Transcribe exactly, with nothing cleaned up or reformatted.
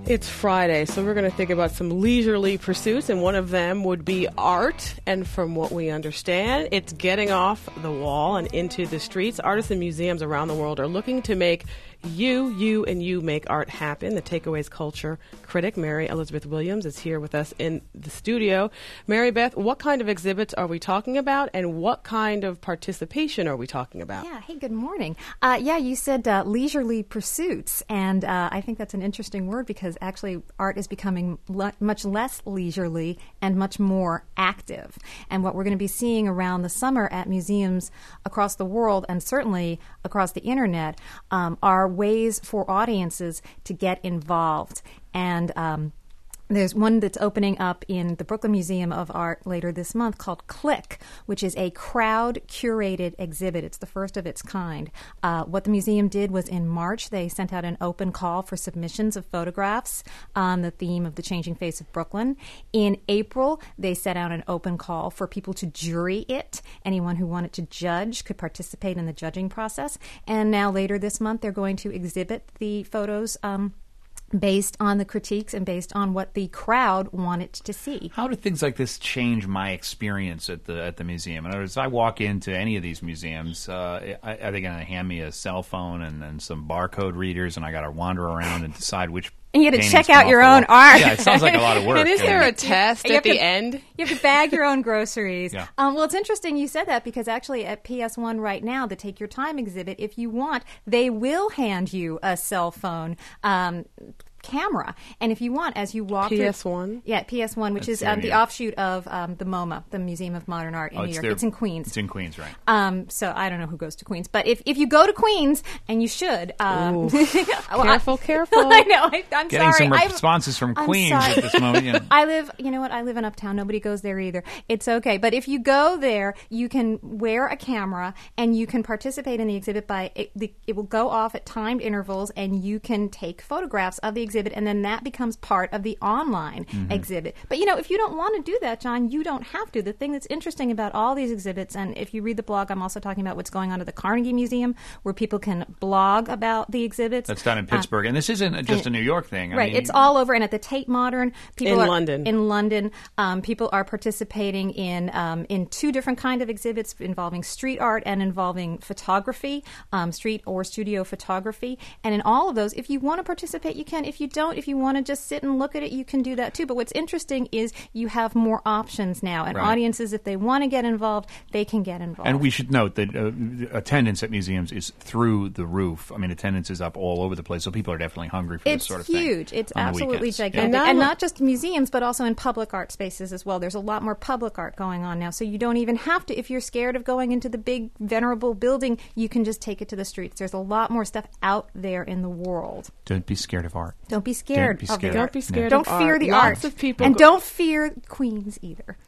It's Friday, so we're going to think about some leisurely pursuits, and one of them would be art. And from what we understand, it's getting off the wall and into the streets. Artists and museums around the world are looking to make you, you, and you make art happen. The Takeaways culture critic, Mary Elizabeth Williams, is here with us in the studio. Mary Beth, what kind of exhibits are we talking about, and what kind of participation are we talking about? Yeah, hey, good morning. Uh, yeah, you said uh, leisurely pursuits, and uh, I think that's an interesting word because actually art is becoming le- much less leisurely and much more active. And what we're going to be seeing around the summer at museums across the world, and certainly across the internet, um, are ways for audiences to get involved. And um, there's one that's opening up in the Brooklyn Museum of Art later this month called Click, which is a crowd-curated exhibit. It's the first of its kind. Uh, what the museum did was in March, they sent out an open call for submissions of photographs on the theme of the changing face of Brooklyn. In April, they set out an open call for people to jury it. Anyone who wanted to judge could participate in the judging process. And now later this month, they're going to exhibit the photos um, based on the critiques and based on what the crowd wanted to see. How do things like this change my experience at the at the museum? In other words, I walk into any of these museums, uh, I, are they going to hand me a cell phone and, and some barcode readers, and I got to wander around and decide which and you got to paintings check out come your off own the wall? art. Yeah, it sounds like a lot of work. And is there yeah. a test You at have the to- end? You have to bag your own groceries. Yeah. Um, well, it's interesting you said that because actually at P S one right now, the Take Your Time exhibit, if you want, they will hand you a cell phone um, camera. And if you want, as you walk P S through... one? Yeah, P S one, which That's is um, the there, yeah. offshoot of um, the MoMA, the Museum of Modern Art in Oh, New it's York. their- It's in Queens. It's in Queens, right? Um, so I don't know who goes to Queens, but if, if you go to Queens, and you should... Um, Ooh. well, Careful, I, careful. I know. I, I'm Getting sorry. some I'm- responses from I'm Queens sorry. at this moment. You know. I live, you know what? I live in Uptown. Nobody goes there either. It's okay. But if you go there, you can wear a camera and you can participate in the exhibit by, it, the, it will go off at timed intervals and you can take photographs of the exhibit and then that becomes part of the online Mm-hmm. exhibit. But, you know, if you don't want to do that, John, you don't have to. The thing that's interesting about all these exhibits, and if you read the blog, I'm also talking about what's going on at the Carnegie Museum where people can blog about the exhibits. That's done in Uh, Pittsburgh. and this isn't just a New York thing. I Right, mean, it's all over, and at the Tate Modern, people In are, London. In London, um, people are participating in um, in two different kind of exhibits involving street art and involving photography, um, street or studio photography. And in all of those, if you want to participate, you can. If you don't, if you want to just sit and look at it, you can do that too. But what's interesting is you have more options now, and Right. audiences, if they want to get involved, they can get involved. And we should note that uh, attendance at museums is through the roof. I mean, attendance is up all over the place, so people are definitely hungry for It's this sort of thing. huge. It's on the absolutely weekends. gigantic. And And, now- not just museums, but also in public art spaces as well. There's a lot more public art going on now. So you don't even have to, if you're scared of going into the big, venerable building, you can just take it to the streets. There's a lot more stuff out there in the world. Don't be scared of art. Don't be scared Don't be of the scared. art. Don't be scared Don't of fear art. the Lots art. of people And go- don't fear Queens either.